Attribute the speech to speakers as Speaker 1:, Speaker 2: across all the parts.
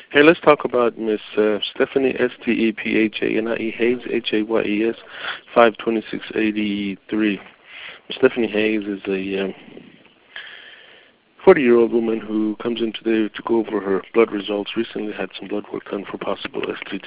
Speaker 1: Hey, let's talk about Miss Stephanie Stephanie Hayes Hayes 52683. Stephanie Hayes is a 40-year-old woman who comes in today to go over her blood results. Recently had some blood work done for possible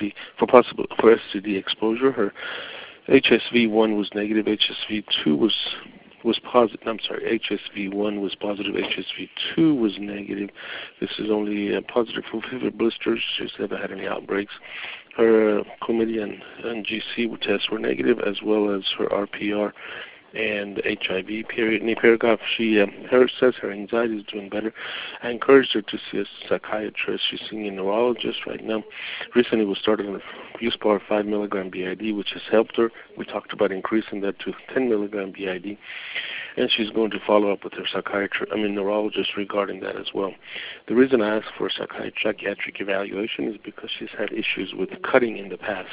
Speaker 1: STD exposure. Her HSV1 was negative. HSV2 was positive. I'm sorry, HSV1 was positive. HSV2 was negative. This is only positive for fever blisters. She's never had any outbreaks. Her chlamydia and GC tests were negative, as well as her RPR and HIV period. In the paragraph, she says her anxiety is doing better. I encouraged her to see a psychiatrist. She's seeing a neurologist right now. Recently we started on Buspar 5 milligram BID, which has helped her. We talked about increasing that to 10 milligram BID, and she's going to follow up with her neurologist regarding that as well. The reason I asked for a psychiatric evaluation is because she's had issues with cutting in the past.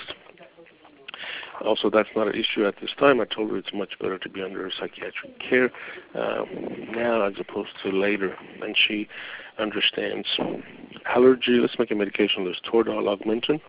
Speaker 1: Also, that's not an issue at this time. I told her it's much better to be under psychiatric care now as opposed to later. And she understands allergy. Let's make a medication list. Toradol, Augmentin.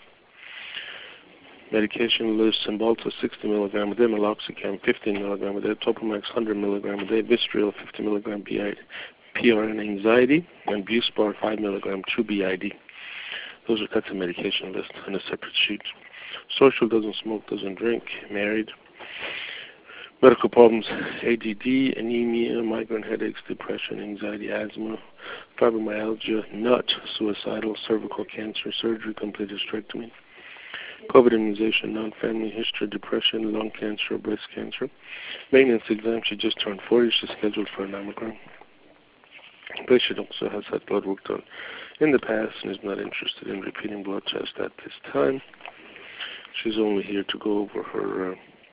Speaker 1: Medication list, Cymbalta 60 milligram a day, Meloxicam 15 milligram a day, Topamax 100 milligram a day, Vistorial 50 milligram PRN anxiety, and Buspar 5 milligram 2 BID. That's a medication list on a separate sheet. Social, doesn't smoke, doesn't drink, married. Medical problems, ADD, anemia, migraine headaches, depression, anxiety, asthma, fibromyalgia, nut, suicidal, cervical cancer, surgery, complete hysterectomy, COVID immunization, non-family history, depression, lung cancer, breast cancer. Maintenance exam, she just turned 40, she's scheduled for a mammogram. The patient also has had blood work done in the past and is not interested in repeating blood tests at this time. She's only here to go over her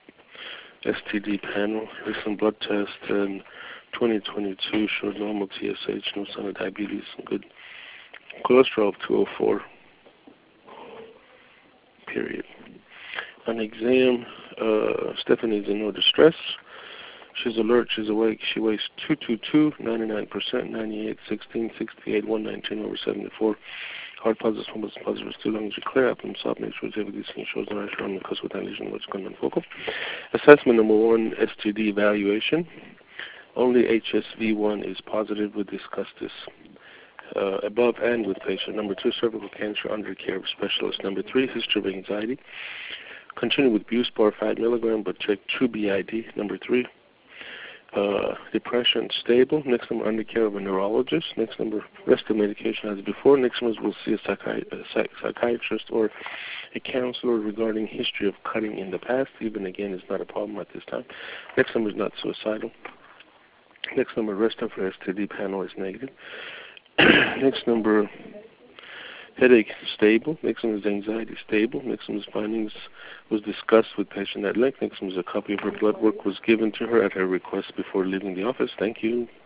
Speaker 1: STD panel. Recent blood test in 2022 showed normal TSH, no sign of diabetes, and good cholesterol of 204, period. On exam, Stephanie's in no distress. She's alert, she's awake, she weighs 222, 99%, 98, 16, 68, 119 over 74. Heart positive, thrombosis positive, two lungs are clear, abdomen soft, make sure everything shows no pressure on the cusp with lesion, which is focal. Assessment number 1, STD evaluation. Only HSV1 is positive. We discussed this above and with patient. Number 2, cervical cancer under care of specialist. Number 3, history of anxiety. Continue with Buspar 5 milligram, but check 2 BID. Number 3, depression stable. Next number, under care of a neurologist. Next number, rest of medication as before. Next number, we'll see a psychiatrist or a counselor regarding history of cutting in the past. Even again, is not a problem at this time. Next number is not suicidal. Next number, rest of her STD panel is negative. Next number, headache stable. Next one is anxiety stable. Next one's findings was discussed with patient at length. Next one is a copy of her blood work was given to her at her request before leaving the office. Thank you.